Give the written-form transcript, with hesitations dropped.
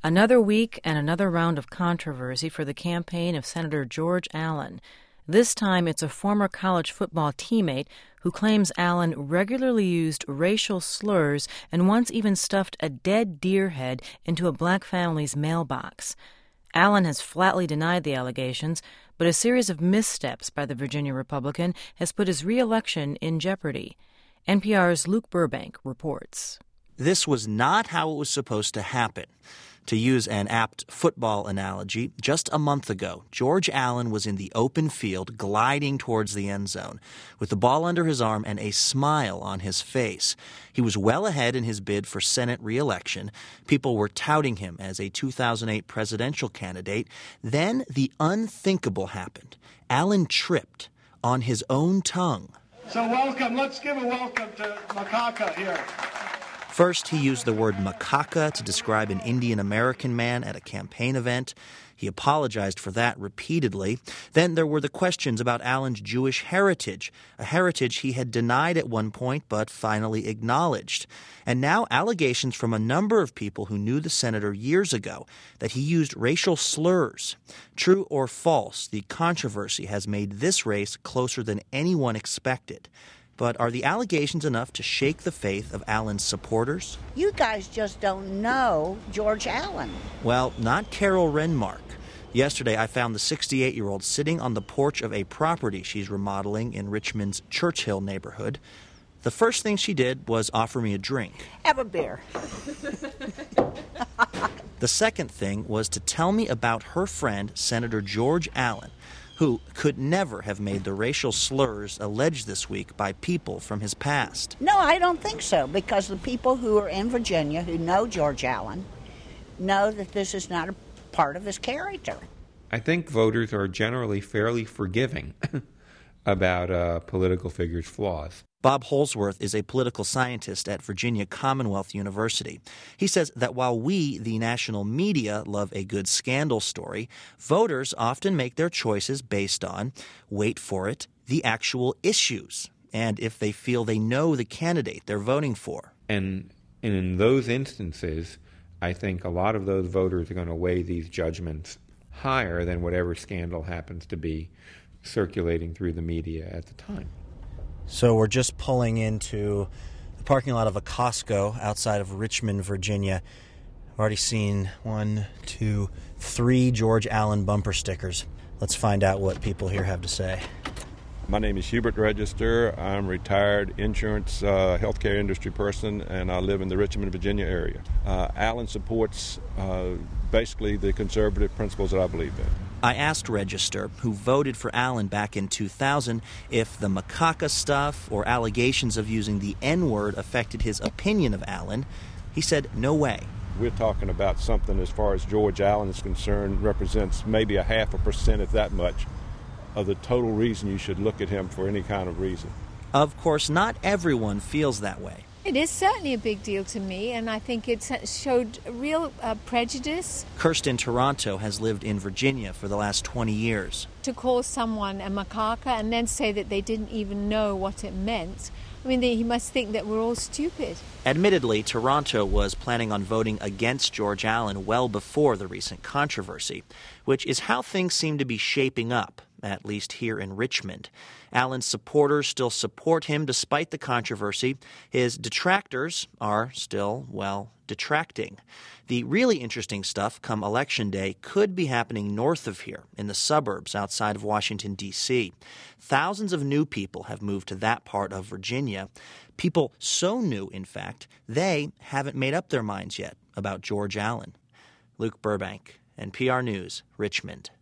Another week and another round of controversy for the campaign of Senator George Allen. This time it's a former college football teammate who claims Allen regularly used racial slurs and once even stuffed a dead deer head into a black family's mailbox. Allen has flatly denied the allegations, but a series of missteps by the Virginia Republican has put his re-election in jeopardy. NPR's Luke Burbank reports. This was not how it was supposed to happen. To use an apt football analogy, just a month ago, George Allen was in the open field gliding towards the end zone with the ball under his arm and a smile on his face. He was well ahead in his bid for Senate re-election. People were touting him as a 2008 presidential candidate. Then the unthinkable happened. Allen tripped on his own tongue. So welcome. Let's give a welcome to Macaca here. First, he used the word macaca to describe an Indian American man at a campaign event. He apologized for that repeatedly. Then there were the questions about Allen's Jewish heritage, a heritage he had denied at one point but finally acknowledged. And now allegations from a number of people who knew the senator years ago that he used racial slurs. True or false, the controversy has made this race closer than anyone expected. But are the allegations enough to shake the faith of Allen's supporters? You guys just don't know George Allen. Well, not Carol Renmark. Yesterday, I found the 68-year-old sitting on the porch of a property she's remodeling in Richmond's Churchill neighborhood. The first thing she did was offer me a drink. Have a beer. The second thing was to tell me about her friend, Senator George Allen, who could never have made the racial slurs alleged this week by people from his past. No, I don't think so, because the people who are in Virginia who know George Allen know that this is not a part of his character. I think voters are generally fairly forgiving about a political figure's flaws. Bob Holsworth is a political scientist at Virginia Commonwealth University. He says that while we, the national media, love a good scandal story, voters often make their choices based on, wait for it, the actual issues, and if they feel they know the candidate they're voting for. And in those instances, I think a lot of those voters are going to weigh these judgments higher than whatever scandal happens to be circulating through the media at the time. So we're just pulling into the parking lot of a Costco outside of Richmond, Virginia. I've already seen 1, 2, 3 George Allen bumper stickers. Let's find out what people here have to say. My name is Hubert Register. I'm a retired insurance healthcare industry person, and I live in the Richmond, Virginia area. Allen supports basically the conservative principles that I believe in. I asked Register, who voted for Allen back in 2000, if the macaca stuff or allegations of using the N-word affected his opinion of Allen. He said, no way. We're talking about something as far as George Allen is concerned represents maybe 0.5%, if that much, of the total reason you should look at him for any kind of reason. Of course, not everyone feels that way. It is certainly a big deal to me, and I think it showed real prejudice. Kirsten Toronto has lived in Virginia for the last 20 years. To call someone a macaca and then say that they didn't even know what it meant, I mean, he must think that we're all stupid. Admittedly, Toronto was planning on voting against George Allen well before the recent controversy, which is how things seem to be shaping up, at least here in Richmond. Allen's supporters still support him despite the controversy. His detractors are still, well, detracting. The really interesting stuff come Election Day could be happening north of here, in the suburbs outside of Washington, D.C. Thousands of new people have moved to that part of Virginia. People so new, in fact, they haven't made up their minds yet about George Allen. Luke Burbank, NPR News, Richmond.